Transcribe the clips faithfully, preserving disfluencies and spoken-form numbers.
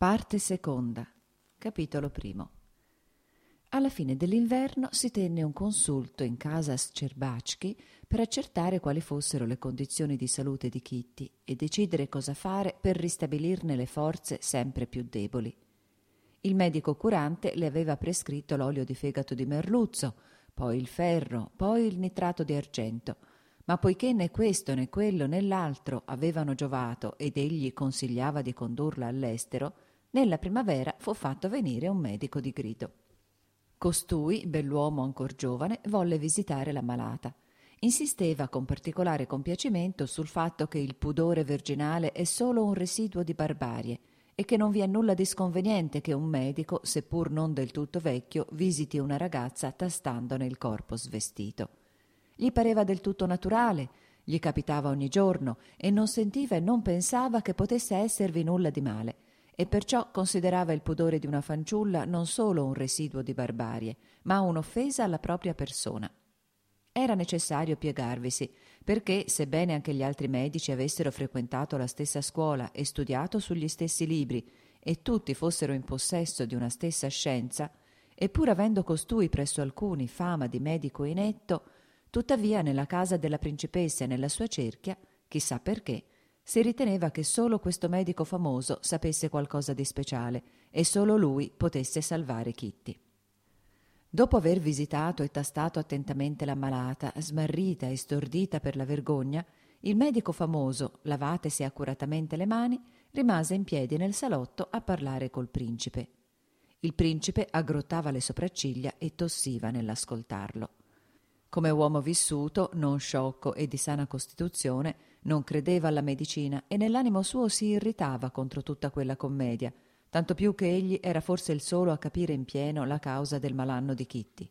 Parte seconda. Capitolo primo. Alla fine dell'inverno si tenne un consulto in casa Scerbački per accertare quali fossero le condizioni di salute di Kitty e decidere cosa fare per ristabilirne le forze sempre più deboli. Il medico curante le aveva prescritto l'olio di fegato di merluzzo, poi il ferro, poi il nitrato di argento, ma poiché né questo né quello né l'altro avevano giovato ed egli consigliava di condurla all'estero, nella primavera fu fatto venire un medico di grido. Costui, bell'uomo ancor giovane, volle visitare la malata. Insisteva con particolare compiacimento sul fatto che il pudore virginale è solo un residuo di barbarie e che non vi è nulla di sconveniente che un medico, seppur non del tutto vecchio, visiti una ragazza tastandone il corpo svestito. Gli pareva del tutto naturale, gli capitava ogni giorno e non sentiva e non pensava che potesse esservi nulla di male, e perciò considerava il pudore di una fanciulla non solo un residuo di barbarie, ma un'offesa alla propria persona. Era necessario piegarvisi, perché, sebbene anche gli altri medici avessero frequentato la stessa scuola e studiato sugli stessi libri, e tutti fossero in possesso di una stessa scienza, e pur avendo costui presso alcuni fama di medico inetto, tuttavia nella casa della principessa e nella sua cerchia, chissà perché, si riteneva che solo questo medico famoso sapesse qualcosa di speciale e solo lui potesse salvare Kitty. Dopo aver visitato e tastato attentamente l'ammalata, smarrita e stordita per la vergogna, il medico famoso, lavatesi accuratamente le mani, rimase in piedi nel salotto a parlare col principe. Il principe aggrottava le sopracciglia e tossiva nell'ascoltarlo. Come uomo vissuto, non sciocco e di sana costituzione, non credeva alla medicina e nell'animo suo si irritava contro tutta quella commedia, tanto più che egli era forse il solo a capire in pieno la causa del malanno di Kitty.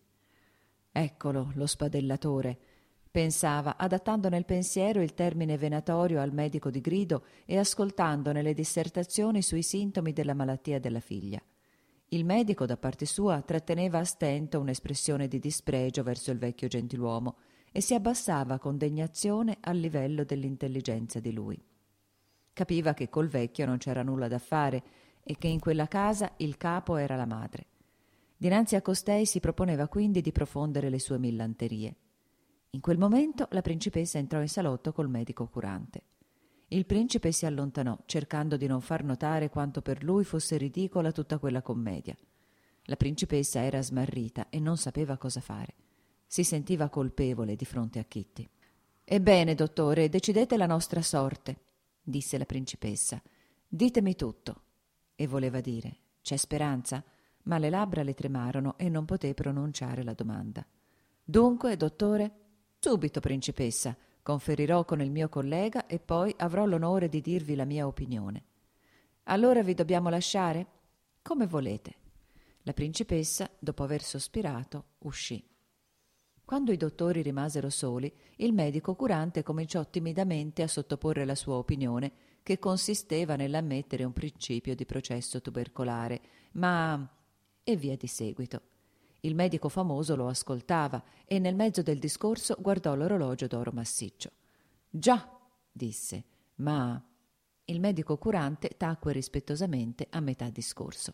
Eccolo, lo spadellatore, pensava, adattando nel pensiero il termine venatorio al medico di grido e ascoltandone le dissertazioni sui sintomi della malattia della figlia. Il medico, da parte sua, tratteneva a stento un'espressione di dispregio verso il vecchio gentiluomo e si abbassava con degnazione al livello dell'intelligenza di lui. Capiva che col vecchio non c'era nulla da fare e che in quella casa il capo era la madre. Dinanzi a costei si proponeva quindi di profondere le sue millanterie. In quel momento la principessa entrò in salotto col medico curante. Il principe si allontanò, cercando di non far notare quanto per lui fosse ridicola tutta quella commedia. La principessa era smarrita e non sapeva cosa fare. Si sentiva colpevole di fronte a Kitty. «Ebbene, dottore, decidete la nostra sorte», disse la principessa. «Ditemi tutto». E voleva dire «C'è speranza?» Ma le labbra le tremarono e non poté pronunciare la domanda. «Dunque, dottore?» «Subito, principessa. Conferirò con il mio collega e poi avrò l'onore di dirvi la mia opinione». «Allora vi dobbiamo lasciare?» «Come volete». La principessa, dopo aver sospirato, uscì. Quando i dottori rimasero soli, il medico curante cominciò timidamente a sottoporre la sua opinione, che consisteva nell'ammettere un principio di processo tubercolare, ma... e via di seguito. Il medico famoso lo ascoltava e nel mezzo del discorso guardò l'orologio d'oro massiccio. «Già», disse, «ma...» Il medico curante tacque rispettosamente a metà discorso.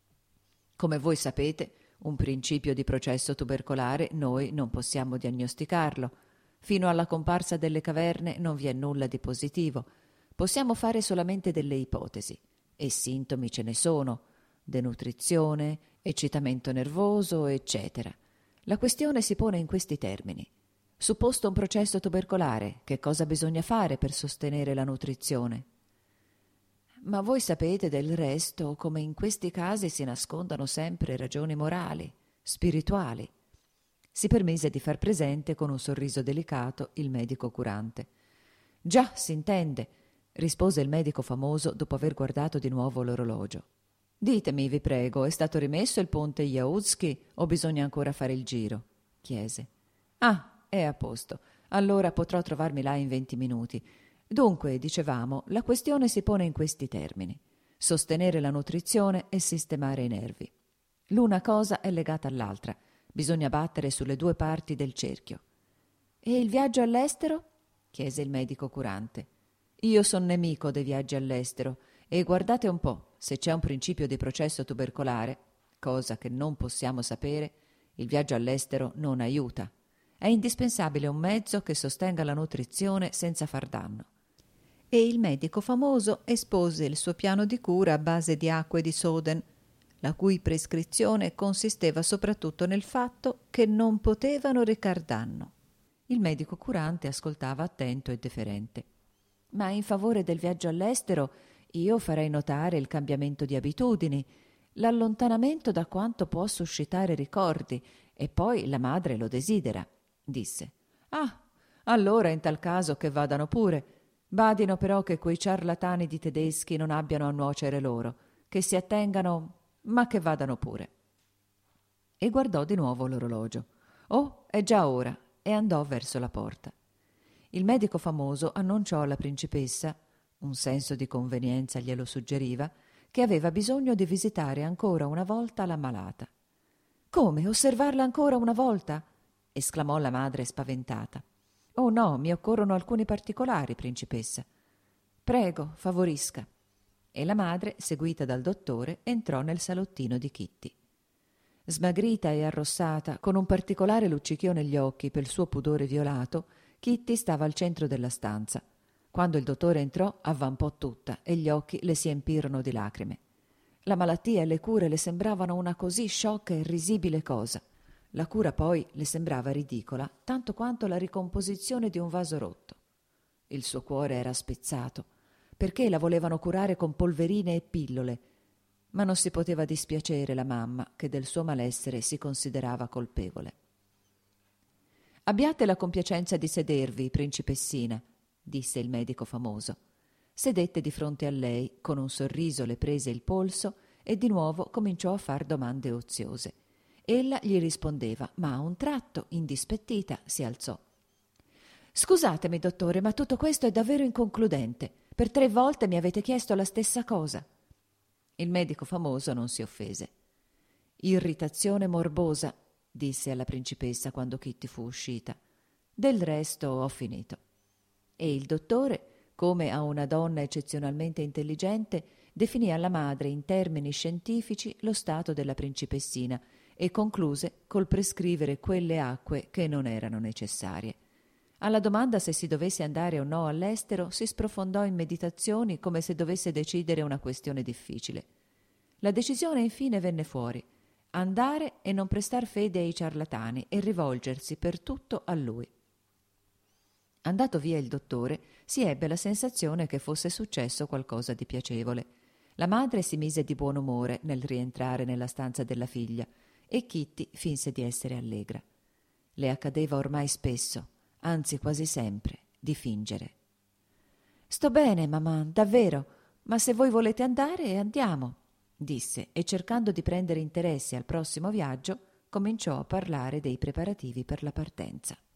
«Come voi sapete, un principio di processo tubercolare noi non possiamo diagnosticarlo. Fino alla comparsa delle caverne non vi è nulla di positivo. Possiamo fare solamente delle ipotesi. E sintomi ce ne sono. Denutrizione, eccitamento nervoso, eccetera. La questione si pone in questi termini. Supposto un processo tubercolare, che cosa bisogna fare per sostenere la nutrizione? Ma voi sapete del resto come in questi casi si nascondano sempre ragioni morali, spirituali. Si permise di far presente con un sorriso delicato il medico curante. «Già, s'intende», rispose il medico famoso dopo aver guardato di nuovo l'orologio. «Ditemi, vi prego, è stato rimesso il ponte Jaudski o bisogna ancora fare il giro?» chiese. «Ah, è a posto. Allora potrò trovarmi là in venti minuti. Dunque, dicevamo, la questione si pone in questi termini. Sostenere la nutrizione e sistemare i nervi. L'una cosa è legata all'altra. Bisogna battere sulle due parti del cerchio». «E il viaggio all'estero?» chiese il medico curante. «Io son nemico dei viaggi all'estero e guardate un po'. se c'è un principio di processo tubercolare, cosa che non possiamo sapere, il viaggio all'estero non aiuta. È indispensabile un mezzo che sostenga la nutrizione senza far danno. E il medico famoso espose il suo piano di cura a base di acque di Soden, la cui prescrizione consisteva soprattutto nel fatto che non potevano recar danno. Il medico curante ascoltava attento e deferente. Ma in favore del viaggio all'estero io farei notare il cambiamento di abitudini, l'allontanamento da quanto può suscitare ricordi, e poi la madre lo desidera, disse. Ah, allora in tal caso che vadano pure. Badino però che quei ciarlatani di tedeschi non abbiano a nuocere loro, che si attengano, ma che vadano pure. E guardò di nuovo l'orologio. Oh, è già ora, e andò verso la porta. Il medico famoso annunciò alla principessa, un senso di convenienza glielo suggeriva, che aveva bisogno di visitare ancora una volta la malata. «Come, osservarla ancora una volta?» esclamò la madre spaventata. «Oh no, mi occorrono alcuni particolari, principessa». «Prego, favorisca». E la madre, seguita dal dottore, entrò nel salottino di Kitty. Smagrita e arrossata, con un particolare luccichio negli occhi per il suo pudore violato, Kitty stava al centro della stanza. Quando il dottore entrò, avvampò tutta e gli occhi le si empirono di lacrime. La malattia e le cure le sembravano una così sciocca e risibile cosa. La cura poi le sembrava ridicola, tanto quanto la ricomposizione di un vaso rotto. Il suo cuore era spezzato, perché la volevano curare con polverine e pillole, ma non si poteva dispiacere la mamma, che del suo malessere si considerava colpevole. «Abbiate la compiacenza di sedervi, principessina», disse il medico famoso. Sedette di fronte a lei, con un sorriso le prese il polso e di nuovo cominciò a far domande oziose. Ella gli rispondeva, ma a un tratto, indispettita, si alzò. «Scusatemi, dottore, ma tutto questo è davvero inconcludente. Per tre volte mi avete chiesto la stessa cosa». Il medico famoso non si offese. «Irritazione morbosa», disse alla principessa quando Kitty fu uscita. «Del resto ho finito». E il dottore, come a una donna eccezionalmente intelligente, definì alla madre in termini scientifici lo stato della principessina e concluse col prescrivere quelle acque che non erano necessarie. Alla domanda se si dovesse andare o no all'estero si sprofondò in meditazioni come se dovesse decidere una questione difficile. La decisione infine venne fuori: andare e non prestar fede ai ciarlatani e rivolgersi per tutto a lui. Andato via il dottore, si ebbe la sensazione che fosse successo qualcosa di piacevole. La madre si mise di buon umore nel rientrare nella stanza della figlia e Kitty finse di essere allegra. Le accadeva ormai spesso, anzi quasi sempre, di fingere. «Sto bene, mamma, davvero, ma se voi volete andare, andiamo», disse, e cercando di prendere interesse al prossimo viaggio, cominciò a parlare dei preparativi per la partenza.